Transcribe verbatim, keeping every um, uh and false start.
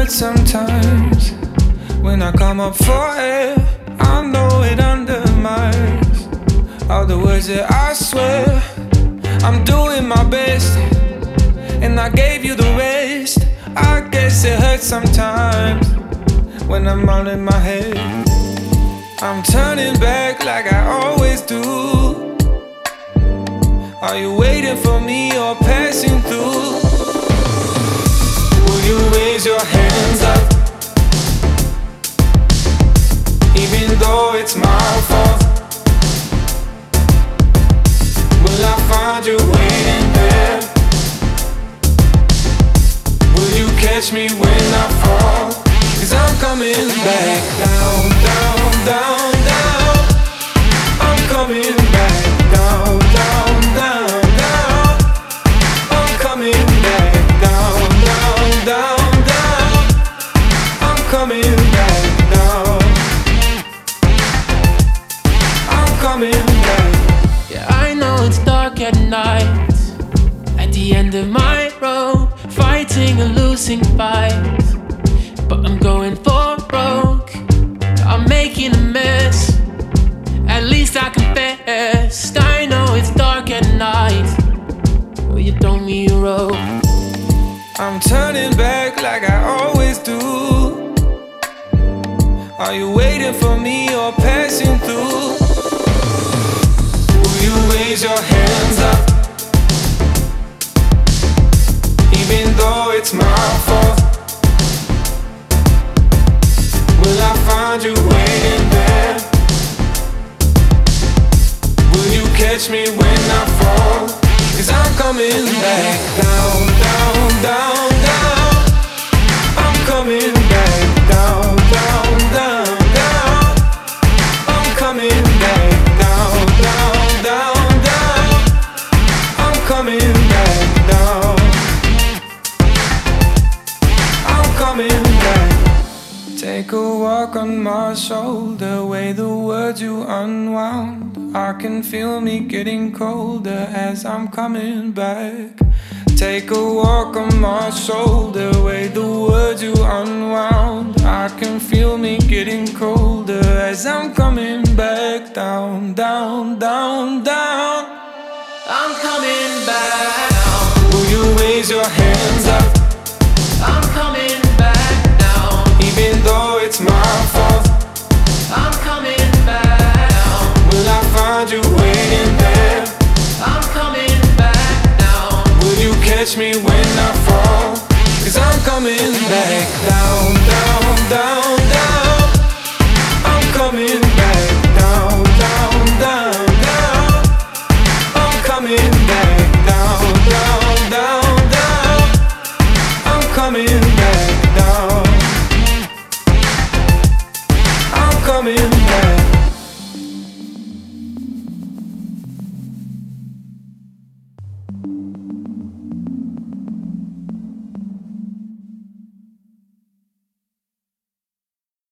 hurts sometimes when I come up for air. I know it undermines all the words that I swear. I'm doing my best, and I gave you the rest. I guess it hurts sometimes when I'm all in my head. I'm turning back like I always do. Are you waiting for me or passing through? Will you raise your hands up, even though it's my fault? Will I find you waiting there? Will you catch me when I fall? 'Cause I'm coming back down, down, down, down. I'm coming back down, down, down, down. I'm coming back down, down, down, down. I'm coming back down. I'm coming back. Yeah, I know it's dark at night, at the end of my road, fighting a losing fight. But I'm going for broke, I'm making a mess. At least I confess. I know it's dark at night, but you told me you wrote. I'm turning back like I always do. Are you waiting for me or passing through? Will you raise your hands up, even though it's my fault? Will I find you waiting there? Will you catch me when I fall? 'Cause I'm coming back down, down, down, down. I'm coming back down, down, down, down. I'm coming back down, down, down, down. I'm coming back down. I'm coming back. Take a walk on my shoulder, weigh the words you unwound. I can feel me getting colder as I'm coming back. Take a walk on my shoulder, weigh the words you unwound. I can feel me getting colder as I'm coming back down, down, down, down. I'm coming back. Will you raise your hands up, I'm coming back down, even though it's my fault? I'm coming back. Will I find you waiting there? I'm coming back down. Will you catch me when I fall? 'Cause I'm coming back down, down, down.